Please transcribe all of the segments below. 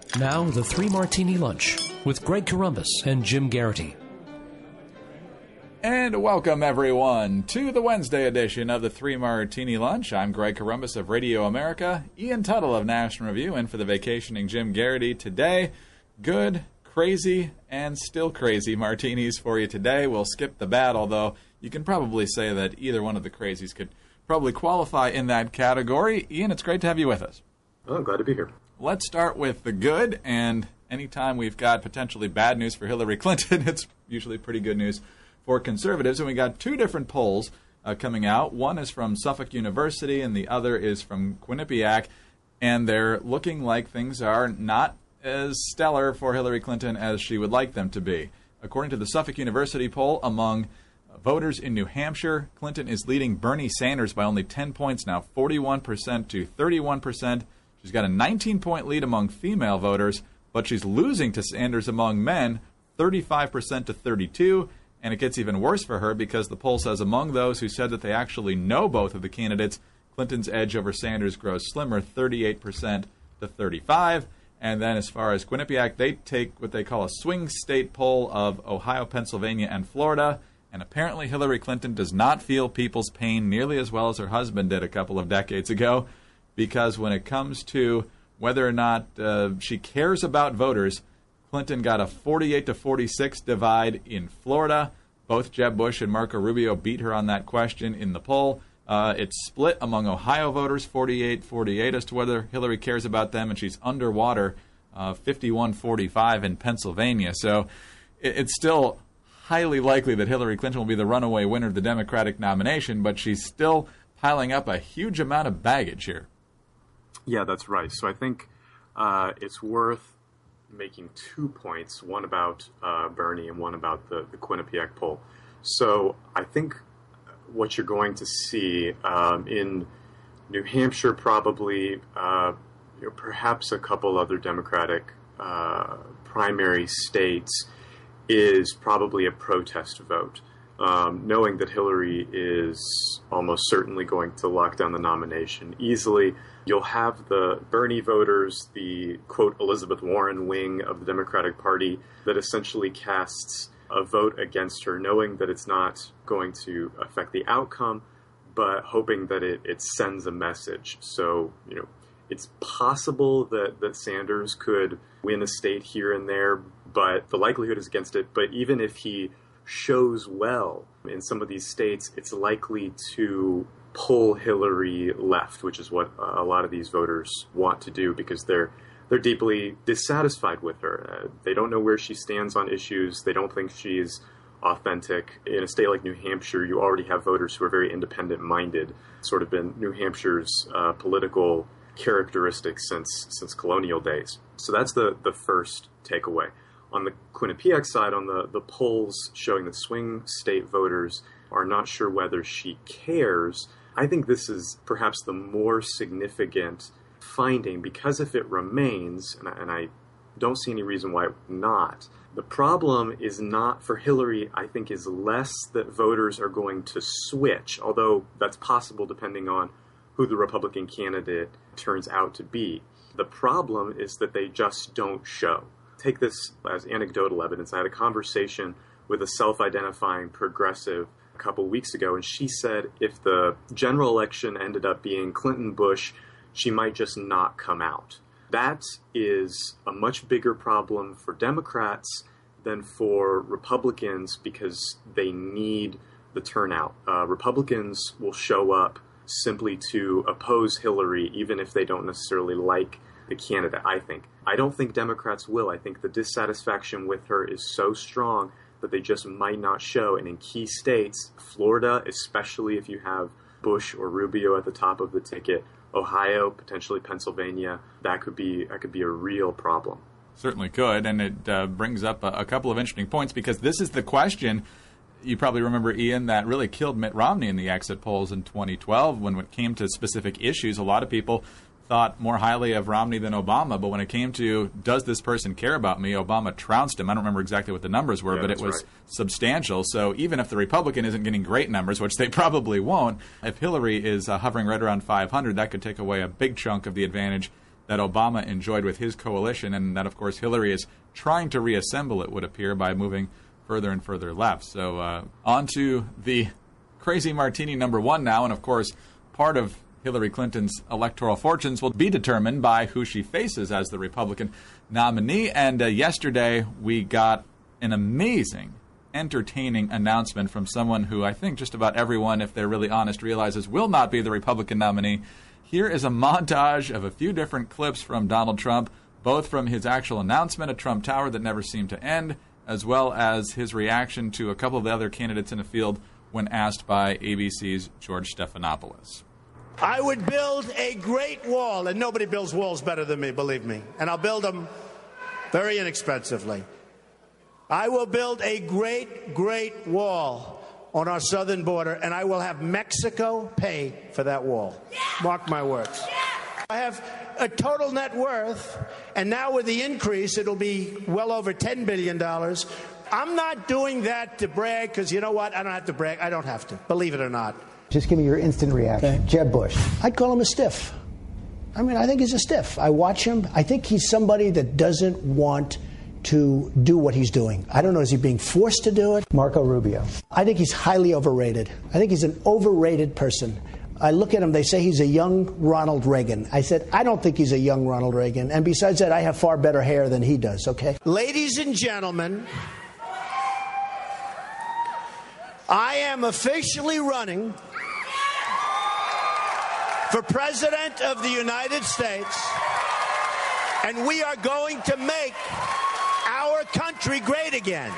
Now, the Three Martini Lunch with Greg Corombos and Jim Garrity. And welcome, everyone, to the Wednesday edition of the Three Martini Lunch. I'm Greg Corombos of Radio America, Ian Tuttle of National Review, and for the vacationing Jim Garrity today. Good, crazy, and still crazy martinis for you today. We'll skip the bad, although you can probably say that either one of the crazies could probably qualify in that category. Ian, it's great to have you with us. Oh, I'm glad to be here. Let's start with the good, and anytime we've got potentially bad news for Hillary Clinton, it's usually pretty good news for conservatives. And we got two different polls coming out. One is from Suffolk University, and the other is from Quinnipiac, and they're looking like things are not as stellar for Hillary Clinton as she would like them to be. According to the Suffolk University poll, among voters in New Hampshire, Clinton is leading Bernie Sanders by only 10 points now, 41% to 31%. She's got a 19-point lead among female voters, but she's losing to Sanders among men, 35% to 32%. And it gets even worse for her because the poll says among those who said that they actually know both of the candidates, Clinton's edge over Sanders grows slimmer, 38% to 35%. And then as far as Quinnipiac, they take what they call a swing state poll of Ohio, Pennsylvania, and Florida. And apparently Hillary Clinton does not feel people's pain nearly as well as her husband did a couple of decades ago, because when it comes to whether or not she cares about voters, Clinton got a 48 to 46 divide in Florida. Both Jeb Bush and Marco Rubio beat her on that question in the poll. It's split among Ohio voters, 48-48, as to whether Hillary cares about them, and she's underwater, 51-45 in Pennsylvania. So it's still highly likely that Hillary Clinton will be the runaway winner of the Democratic nomination, but she's still piling up a huge amount of baggage here. Yeah, that's right. So I think it's worth making 2 points, one about Bernie and one about the Quinnipiac poll. So I think what you're going to see in New Hampshire, probably, perhaps a couple other Democratic primary states, is probably a protest vote. Knowing that Hillary is almost certainly going to lock down the nomination easily, you'll have the Bernie voters, the, quote, Elizabeth Warren wing of the Democratic Party, that essentially casts a vote against her, knowing that it's not going to affect the outcome, but hoping that it sends a message. So, it's possible that Sanders could win a state here and there, but the likelihood is against it. But even if he shows well in some of these states, it's likely to pull Hillary left, which is what a lot of these voters want to do, because they're deeply dissatisfied with her. They don't know where she stands on issues. They don't think she's authentic. In a state like New Hampshire, you already have voters who are very independent-minded, sort of been New Hampshire's political characteristics since colonial days. So that's the first takeaway. On the Quinnipiac side, on the polls showing that swing state voters are not sure whether she cares, I think this is perhaps the more significant finding, because if it remains, and I don't see any reason why it would not, the problem is not for Hillary, I think, is less that voters are going to switch, although that's possible depending on who the Republican candidate turns out to be. The problem is that they just don't show. Take this as anecdotal evidence. I had a conversation with a self-identifying progressive a couple weeks ago, and she said if the general election ended up being Clinton-Bush, she might just not come out. That is a much bigger problem for Democrats than for Republicans, because they need the turnout. Republicans will show up simply to oppose Hillary, even if they don't necessarily like the candidate, I think. I don't think Democrats will. I think the dissatisfaction with her is so strong that they just might not show. And in key states, Florida, especially if you have Bush or Rubio at the top of the ticket, Ohio, potentially Pennsylvania, that could be a real problem. Certainly could, and it brings up a couple of interesting points, because this is the question, you probably remember, Ian, that really killed Mitt Romney in the exit polls in 2012. When it came to specific issues, a lot of people thought more highly of Romney than Obama, but when it came to, does this person care about me, Obama trounced him. I don't remember exactly what the numbers were, but it was substantial. So even if the Republican isn't getting great numbers, which they probably won't, if Hillary is hovering right around 500, that could take away a big chunk of the advantage that Obama enjoyed with his coalition, and that, of course, Hillary is trying to reassemble, it would appear, by moving further and further left. So on to the crazy martini number one now, and, of course, part of Hillary Clinton's electoral fortunes will be determined by who she faces as the Republican nominee. And yesterday we got an amazing, entertaining announcement from someone who I think just about everyone, if they're really honest, realizes will not be the Republican nominee. Here is a montage of a few different clips from Donald Trump, both from his actual announcement at Trump Tower that never seemed to end, as well as his reaction to a couple of the other candidates in the field when asked by ABC's George Stephanopoulos. I would build a great wall, and nobody builds walls better than me, believe me. And I'll build them very inexpensively. I will build a great, great wall on our southern border, and I will have Mexico pay for that wall. Mark my words. I have a total net worth, and now with the increase, it'll be well over $10 billion. I'm not doing that to brag, because you know what? I don't have to brag. I don't have to, believe it or not. Just give me your instant reaction. Okay. Jeb Bush. I'd call him a stiff. I mean, I think he's a stiff. I watch him. I think he's somebody that doesn't want to do what he's doing. I don't know, is he being forced to do it? Marco Rubio. I think he's highly overrated. I think he's an overrated person. I look at him, they say he's a young Ronald Reagan. I said, I don't think he's a young Ronald Reagan. And besides that, I have far better hair than he does, okay? Ladies and gentlemen, I am officially running for President of the United States, and we are going to make our country great again.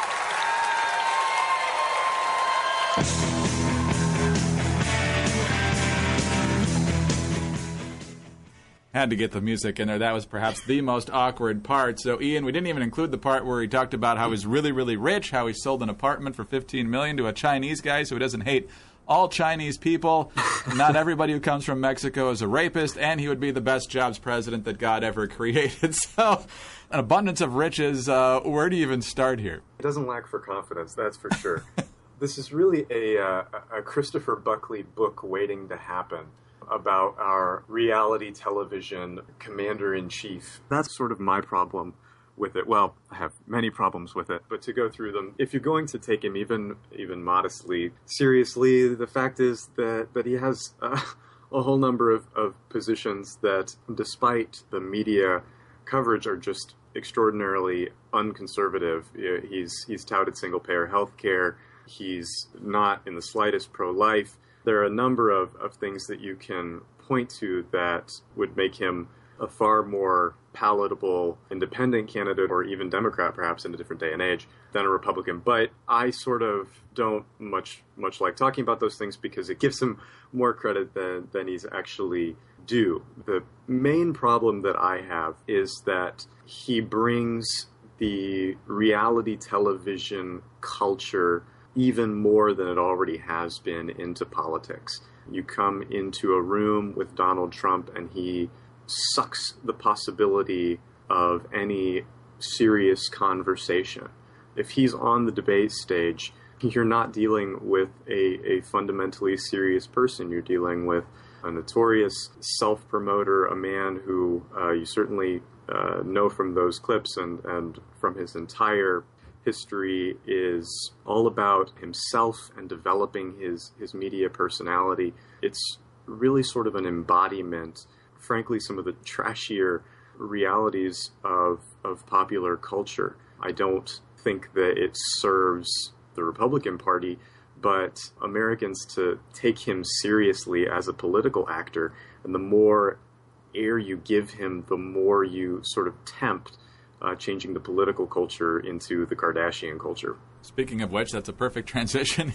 Had to get the music in there. That was perhaps the most awkward part. So, Ian, we didn't even include the part where he talked about how he's really, really rich, how he sold an apartment for $15 million to a Chinese guy so he doesn't hate all Chinese people. Not everybody who comes from Mexico is a rapist, and he would be the best jobs president that God ever created. So, an abundance of riches. Where do you even start here? It doesn't lack for confidence, that's for sure. This is really a Christopher Buckley book waiting to happen about our reality television commander-in-chief. That's sort of my problem with it. Well, I have many problems with it, but to go through them, if you're going to take him even modestly seriously, the fact is that he has a whole number of positions that, despite the media coverage, are just extraordinarily unconservative. He's touted single-payer health care. He's not in the slightest pro-life. There are a number of things that you can point to that would make him a far more palatable independent candidate, or even Democrat perhaps in a different day and age, than a Republican. But I sort of don't much like talking about those things because it gives him more credit than he's actually due. The main problem that I have is that he brings the reality television culture even more than it already has been into politics. You come into a room with Donald Trump and he sucks the possibility of any serious conversation. If he's on the debate stage, you're not dealing with a fundamentally serious person. You're dealing with a notorious self-promoter, a man who you certainly know from those clips and from his entire history is all about himself and developing his media personality. It's really sort of an embodiment, frankly, some of the trashier realities of popular culture. I don't think that it serves the Republican Party, but Americans to take him seriously as a political actor. And the more air you give him, the more you sort of tempt changing the political culture into the Kardashian culture. Speaking of which, that's a perfect transition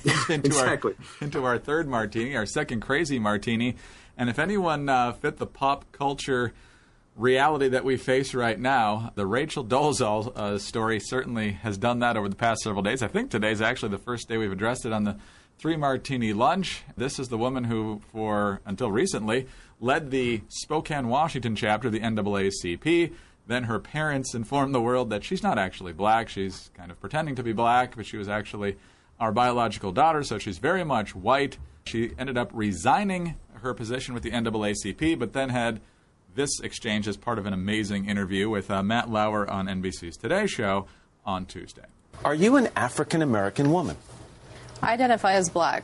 into our third martini, our second crazy martini. And if anyone fit the pop culture reality that we face right now, the Rachel Dolezal story certainly has done that over the past several days. I think today's actually the first day we've addressed it on the Three Martini Lunch. This is the woman who, until recently, led the Spokane, Washington chapter of the NAACP. Then her parents informed the world that she's not actually black. She's kind of pretending to be black, but she was actually our biological daughter, so she's very much white. She ended up resigning her position with the NAACP, but then had this exchange is part of an amazing interview with Matt Lauer on NBC's Today Show on Tuesday. Are you an African-American woman? I identify as black.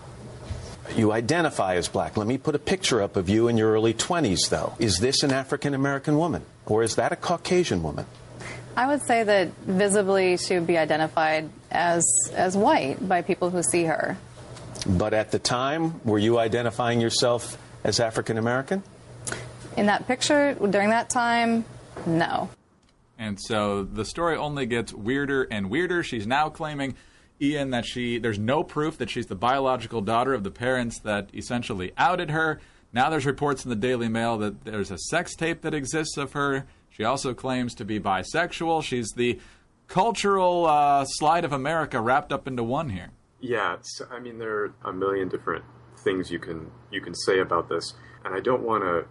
You identify as black. Let me put a picture up of you in your early 20s, though. Is this an African-American woman, or is that a Caucasian woman? I would say that visibly she would be identified as white by people who see her. But at the time, were you identifying yourself as African-American? In that picture, during that time, no. And so the story only gets weirder and weirder. She's now claiming, Ian, that there's no proof that she's the biological daughter of the parents that essentially outed her. Now there's reports in the Daily Mail that there's a sex tape that exists of her. She also claims to be bisexual. She's the cultural slide of America wrapped up into one here. Yeah, I mean, there are a million different things you can say about this, and I don't want to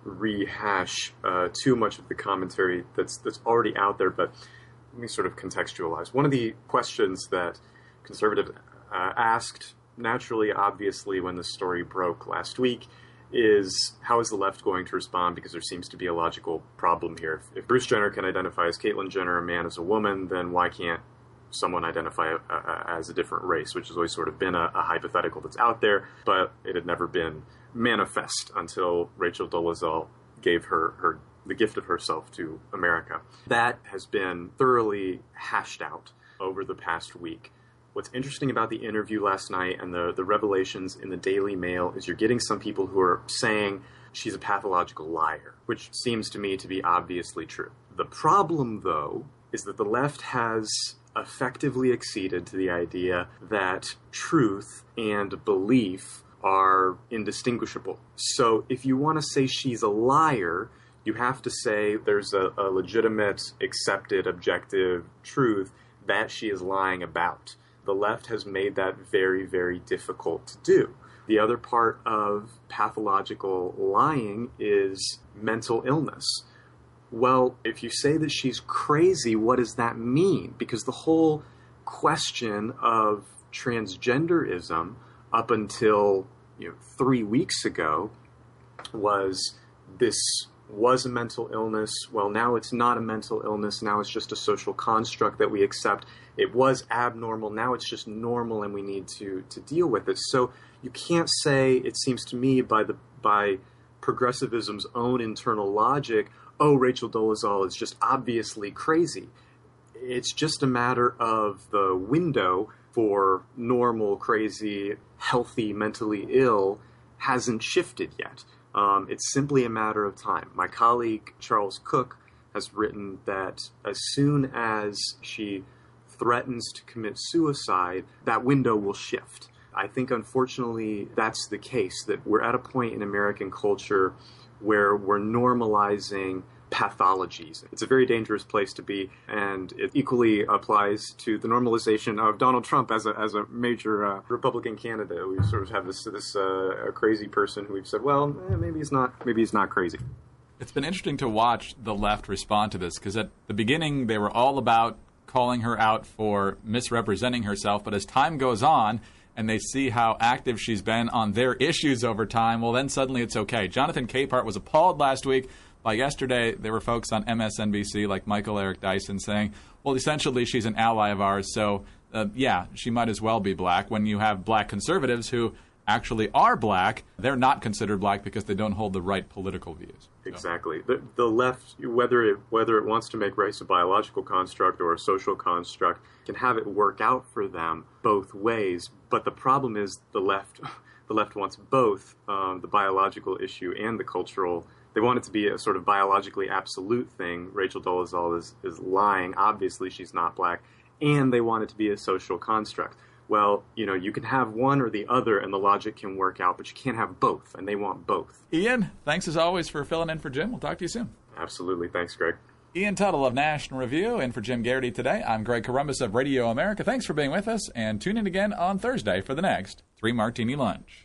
rehash too much of the commentary that's already out there, but let me sort of contextualize. One of the questions that conservatives asked naturally, obviously, when the story broke last week is, how is the left going to respond? Because there seems to be a logical problem here. If Bruce Jenner can identify as Caitlyn Jenner, a man as a woman, then why can't someone identify as a different race, which has always sort of been a hypothetical that's out there, but it had never been manifest until Rachel Dolezal gave her the gift of herself to America. That has been thoroughly hashed out over the past week. What's interesting about the interview last night and the revelations in the Daily Mail is you're getting some people who are saying she's a pathological liar, which seems to me to be obviously true. The problem, though, is that the left has effectively acceded to the idea that truth and belief are indistinguishable. So if you want to say she's a liar, you have to say there's a legitimate, accepted, objective truth that she is lying about. The left has made that very, very difficult to do. The other part of pathological lying is mental illness. Well, if you say that she's crazy, what does that mean? Because the whole question of transgenderism up until 3 weeks ago was this was a mental illness. Well, now it's not a mental illness. Now it's just a social construct that we accept. It was abnormal. Now it's just normal, and we need to deal with it. So you can't say, it seems to me, by progressivism's own internal logic, oh, Rachel Dolezal is just obviously crazy. It's just a matter of the window for normal, crazy, healthy, mentally ill hasn't shifted yet. It's simply a matter of time. My colleague, Charles Cook, has written that as soon as she threatens to commit suicide, that window will shift. I think, unfortunately, that's the case, that we're at a point in American culture where we're normalizing pathologies. It's a very dangerous place to be, and it equally applies to the normalization of Donald Trump as a major Republican candidate. We sort of have this crazy person who we've said, well, maybe he's not crazy. It's been interesting to watch the left respond to this, because at the beginning they were all about calling her out for misrepresenting herself, but as time goes on and they see how active she's been on their issues over time, well, then suddenly it's okay. Jonathan Capehart was appalled last week. By yesterday, there were folks on MSNBC like Michael Eric Dyson saying, well, essentially she's an ally of ours, so yeah, she might as well be black. When you have black conservatives who actually are black, they're not considered black because they don't hold the right political views. Exactly. The left, whether it wants to make race a biological construct or a social construct, can have it work out for them both ways. But the problem is the left wants both the biological issue and the cultural. They want it to be a sort of biologically absolute thing. Rachel Dolezal is lying. Obviously, she's not black. And they want it to be a social construct. Well, you can have one or the other, and the logic can work out, but you can't have both, and they want both. Ian, thanks as always for filling in for Jim. We'll talk to you soon. Absolutely. Thanks, Greg. Ian Tuttle of National Review, and for Jim Garrity today, I'm Greg Corombos of Radio America. Thanks for being with us, and tune in again on Thursday for the next 3 Martini Lunch.